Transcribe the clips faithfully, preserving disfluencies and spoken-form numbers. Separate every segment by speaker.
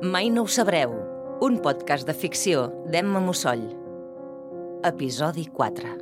Speaker 1: Mai no ho sabreu, un podcast de ficció d'Emma Musoll. Episodi quatre.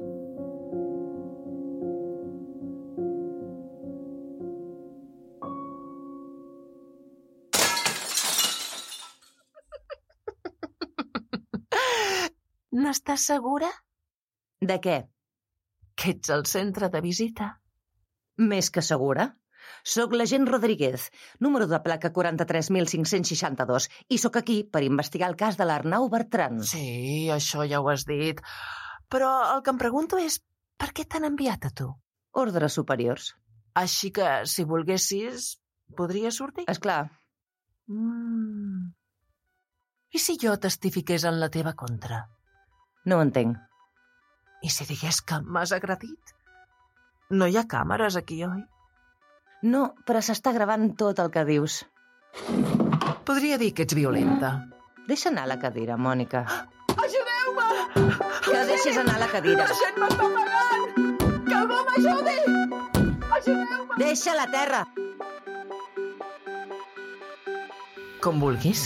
Speaker 2: N'estàs segura?
Speaker 1: De què?
Speaker 2: Que ets al centre de visita.
Speaker 1: Més que segura. Soc l'agent Rodríguez, número de placa quaranta-tres mil cinc-cents seixanta-dos, i sóc aquí per investigar el cas de l'Arnau Bertran.
Speaker 2: Sí, això ja ho has dit. Però el que em pregunto és per què t'han enviat a tu?
Speaker 1: Ordres superiors.
Speaker 2: Així que, si volguessis, podries sortir?
Speaker 1: Esclar.
Speaker 2: Mm. I si jo testifiqués en la teva contra?
Speaker 1: No ho entenc.
Speaker 2: I si digués que m'has agredit? No hi ha càmeres aquí, oi?
Speaker 1: No, però s'està gravant tot el que dius.
Speaker 2: Podria dir que ets violenta.
Speaker 1: Deixa anar la cadira, Mònica.
Speaker 2: Ajudeu-me!
Speaker 1: Que deixis anar la cadira.
Speaker 2: La gent m'està pagant! Que algú m'ajudi! Ajudeu-me!
Speaker 1: Deixa la terra!
Speaker 2: Com vulguis.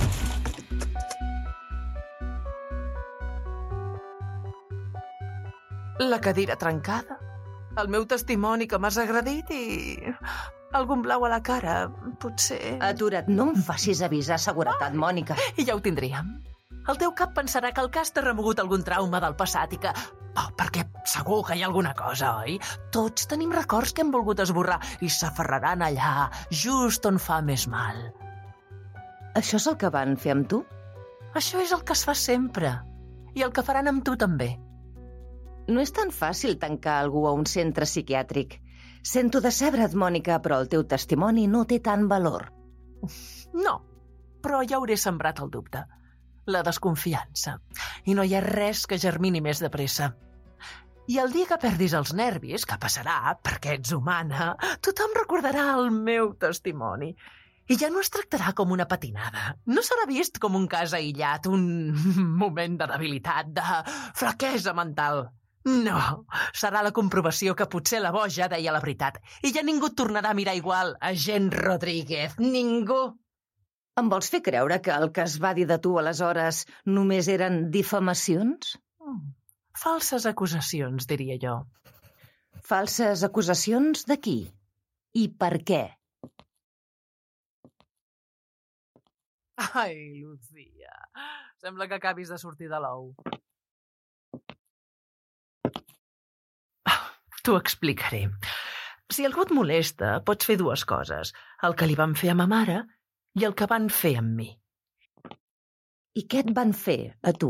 Speaker 2: La cadira trencada, el meu testimoni que m'has agredit i algun blau a la cara, potser...
Speaker 1: Atura't, no em facis avisar seguretat, Mònica.
Speaker 2: I ja ho tindríem. El teu cap pensarà que el cas t'ha remogut algun trauma del passat i que... Oh, perquè segur que hi ha alguna cosa, oi? Tots tenim records que hem volgut esborrar i s'aferraran allà, just on fa més mal.
Speaker 1: Això és el que van fer amb tu?
Speaker 2: Això és el que es fa sempre. I el que faran amb tu també.
Speaker 1: No és tan fàcil tancar algú a un centre psiquiàtric. Sento decebre't, Mònica, però el teu testimoni no té tant valor.
Speaker 2: No, però ja hauré sembrat el dubte. La desconfiança. I no hi ha res que germini més de pressa. I el dia que perdis els nervis, que passarà, perquè ets humana, tothom recordarà el meu testimoni. I ja no es tractarà com una patinada. No serà vist com un cas aïllat, un moment de debilitat, de flaquesa mental. No, serà la comprovació que potser la boja deia la veritat. I ja ningú tornarà a mirar igual, agent Rodríguez. Ningú.
Speaker 1: Em vols fer creure que el que es va dir de tu aleshores només eren difamacions?
Speaker 2: Mm. Falses acusacions, diria jo.
Speaker 1: Falses acusacions de qui? I per què?
Speaker 2: Ai, Lucía, sembla que acabis de sortir de l'ou. T'ho explicaré. Si algú et molesta, pots fer dues coses. El que li van fer a ma mare i el que van fer amb mi.
Speaker 1: I què et van fer, a tu?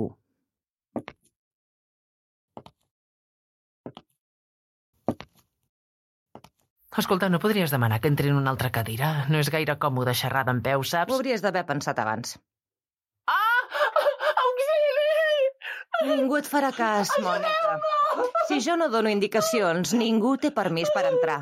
Speaker 2: Escolta, no podries demanar que entri en una altra cadira? No és gaire còmode xerrar d'en peu, saps?
Speaker 1: Ho hauries d'haver pensat abans.
Speaker 2: Ah! Auxili!
Speaker 1: Ningú et farà cas, Mònica. Si jo no dono indicacions, ningú té permís per entrar.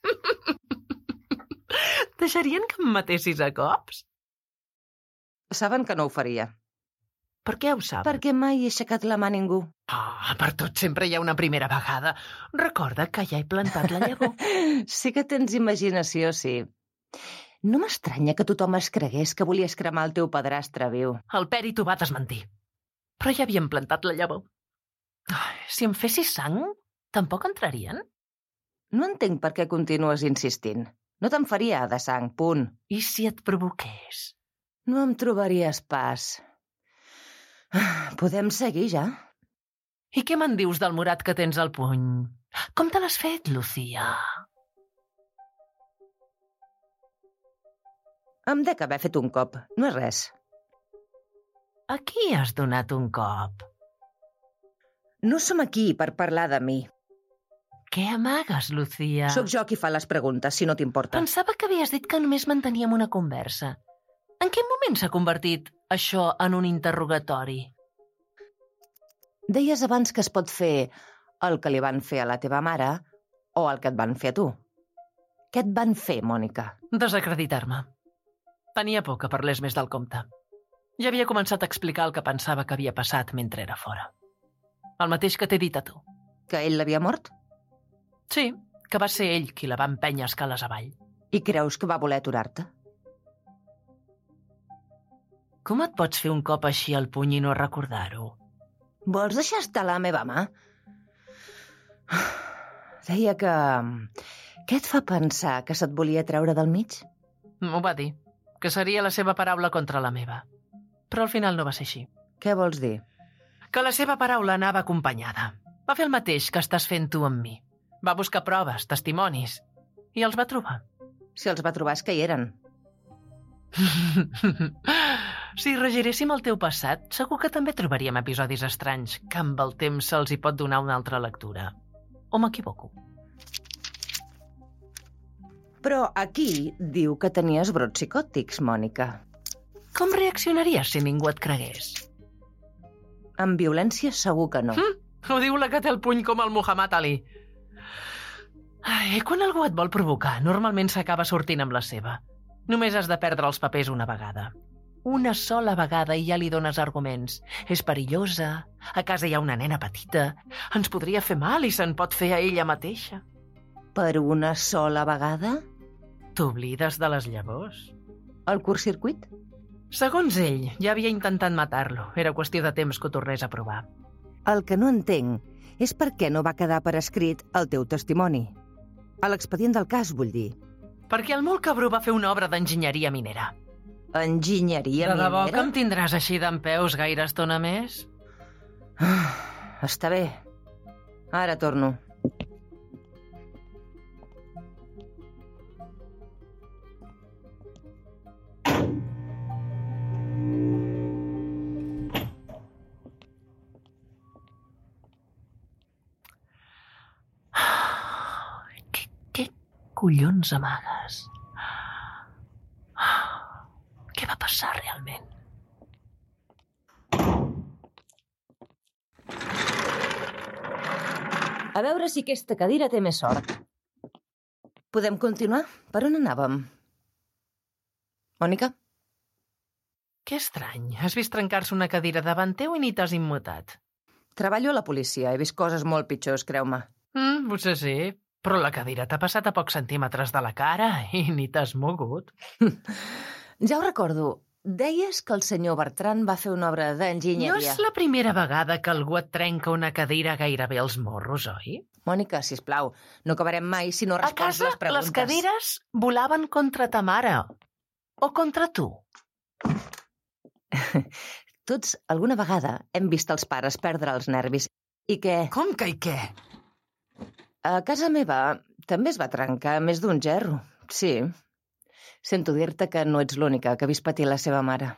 Speaker 2: Deixarien que em matessis a cops?
Speaker 1: Saben que no ho faria.
Speaker 2: Per què ho saben?
Speaker 1: Perquè mai he aixecat la mà a ningú.
Speaker 2: Ah, per tot sempre hi ha una primera vegada. Recorda que ja he plantat la llavor.
Speaker 1: Sí que tens imaginació, sí. No m'estranya que tothom es cregués que volies cremar el teu padrastre viu.
Speaker 2: El Peri t'ho va desmentir. Però ja havien plantat la llavor. Si em fessis sang, tampoc entrarien?
Speaker 1: No entenc per què continues insistint. No te'n faria de sang, punt.
Speaker 2: I si et provoqués?
Speaker 1: No em trobaries pas. Podem seguir ja?
Speaker 2: I què me'n dius del morat que tens al puny? Com te l'has fet, Lucía?
Speaker 1: Em dec haver fet un cop, no és res.
Speaker 2: A qui has donat un cop?
Speaker 1: No som aquí per parlar de mi.
Speaker 2: Què amagues, Lucía?
Speaker 1: Sóc jo qui fa les preguntes, si no t'importa.
Speaker 2: Pensava que havies dit que només manteníem una conversa. En quin moment s'ha convertit això en un interrogatori?
Speaker 1: Deies abans que es pot fer el que li van fer a la teva mare o el que et van fer a tu. Què et van fer, Mònica?
Speaker 2: Desacreditar-me. Tenia por que parlés més del compte. Ja havia començat a explicar el que pensava que havia passat mentre era fora. El mateix que t'he dit a tu.
Speaker 1: Que ell l'havia mort?
Speaker 2: Sí, que va ser ell qui la va empènyer escales avall.
Speaker 1: I creus que va voler aturar-te?
Speaker 2: Com et pots fer un cop així al puny i no recordar-ho?
Speaker 1: Vols deixar estar la meva mà? Deia que... Què et fa pensar que se't volia treure del mig?
Speaker 2: M'ho va dir, que seria la seva paraula contra la meva. Però al final no va ser així.
Speaker 1: Què vols dir?
Speaker 2: Que la seva paraula anava acompanyada. Va fer el mateix que estàs fent tu amb mi. Va buscar proves, testimonis, i els va trobar.
Speaker 1: Si els va trobar és que hi eren.
Speaker 2: Si regiréssim el teu passat, segur que també trobaríem episodis estranys que amb el temps se'ls hi pot donar una altra lectura. O m'equivoco?
Speaker 1: Però aquí diu que tenies brots psicòtics, Mònica.
Speaker 2: Com reaccionaries si ningú et cregués?
Speaker 1: Amb violència segur que no.
Speaker 2: Hm? Ho diu la que té el puny com el Muhammad Ali. Ai, quan algú et vol provocar, normalment s'acaba sortint amb la seva. Només has de perdre els papers una vegada. Una sola vegada i ja li dones arguments. És perillosa, a casa hi ha una nena petita, ens podria fer mal i se'n pot fer a ella mateixa.
Speaker 1: Per una sola vegada?
Speaker 2: T'oblides de les llavors?
Speaker 1: El curtcircuit?
Speaker 2: Segons ell, ja havia intentat matar-lo. Era qüestió de temps que ho tornés a provar.
Speaker 1: El que no entenc és per què no va quedar per escrit el teu testimoni. A l'expedient del cas, vull dir.
Speaker 2: Perquè el molt cabró va fer una obra d'enginyeria minera.
Speaker 1: Enginyeria
Speaker 2: minera? De debò
Speaker 1: minera?
Speaker 2: que em tindràs així dempeus gaire estona més?
Speaker 1: Ah, està bé. Ara torno.
Speaker 2: Collons amagues. Què va passar realment?
Speaker 1: A veure si aquesta cadira té més sort. Podem continuar? Per on anàvem? Mònica?
Speaker 2: Que estrany. Has vist trencar-se una cadira davant teu i ni t'has immutat.
Speaker 1: Treballo a la policia. He vist coses molt pitjors, creu-me.
Speaker 2: Mm, potser sí. Però la cadira t'ha passat a pocs centímetres de la cara i ni t'has mogut.
Speaker 1: Ja ho recordo. Deies que el senyor Bertran va fer una obra d'enginyeria.
Speaker 2: No és la primera vegada que algú et trenca una cadira gairebé als morros, oi?
Speaker 1: Mònica, sisplau, no acabarem mai si no respons
Speaker 2: a casa,
Speaker 1: les preguntes.
Speaker 2: Les cadires volaven contra ta mare. O contra tu.
Speaker 1: Tots alguna vegada hem vist els pares perdre els nervis. I què?
Speaker 2: Com que i què?
Speaker 1: A casa meva també es va trencar més d'un gerro, sí. Sento dir-te que no ets l'única que ha vist patir la seva mare.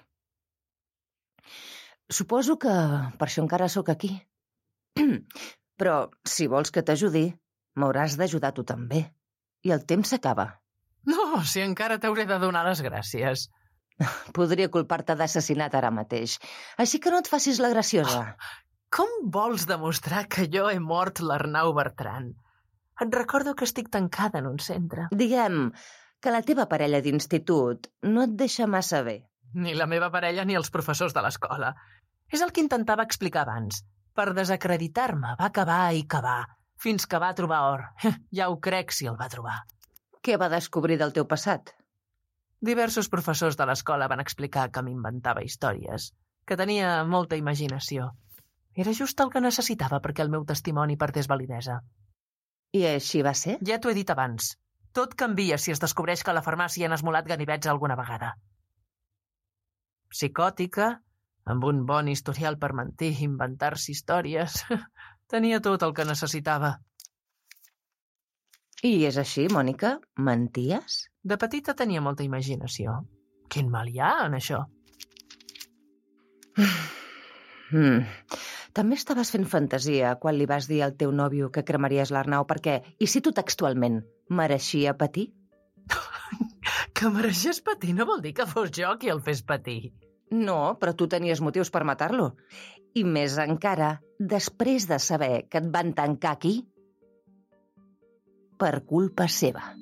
Speaker 1: Suposo que per això encara sóc aquí. Però si vols que t'ajudi, m'hauràs d'ajudar tu també. I el temps s'acaba.
Speaker 2: No, si encara t'hauré de donar les gràcies.
Speaker 1: Podria culpar-te d'assassinat ara mateix. Així que no et facis la graciosa.
Speaker 2: Com vols demostrar que jo he mort l'Arnau Bertran? Et recordo que estic tancada en un centre.
Speaker 1: Diguem que la teva parella d'institut no et deixa massa bé.
Speaker 2: Ni la meva parella ni els professors de l'escola. És el que intentava explicar abans. Per desacreditar-me, va cavar i cavar, fins que va trobar or. Ja ho crec si el va trobar.
Speaker 1: Què va descobrir del teu passat?
Speaker 2: Diversos professors de l'escola van explicar que m'inventava històries, que tenia molta imaginació. Era just el que necessitava perquè el meu testimoni perdés validesa.
Speaker 1: I així va ser?
Speaker 2: Ja t'ho he dit abans. Tot canvia si es descobreix que a la farmàcia han esmolat ganivets alguna vegada. Psicòtica, amb un bon historial per mentir i inventar-se històries, tenia tot el que necessitava.
Speaker 1: I és així, Mònica? Menties?
Speaker 2: De petita tenia molta imaginació. Quin mal hi ha en això?
Speaker 1: Mm. També estaves fent fantasia quan li vas dir al teu nòvio que cremaries l'Arnau perquè, i cito textualment, mereixia patir?
Speaker 2: Que mereixés patir no vol dir que fos jo qui el fes patir.
Speaker 1: No, però tu tenies motius per matar-lo. I més encara, després de saber que et van tancar aquí, per culpa seva.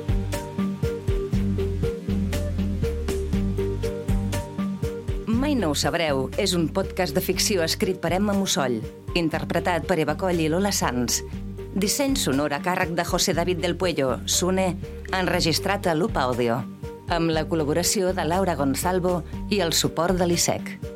Speaker 1: Mai no no ho sabreu, és un podcast de ficció escrit per Emma Musoll, interpretat per Eva Coll i Lola Sanz. Disseny sonor a càrrec de José David del Puello, Sune, enregistrat a Loop Audio, amb la col·laboració de Laura Gonzalvo i el suport de l'I S E C.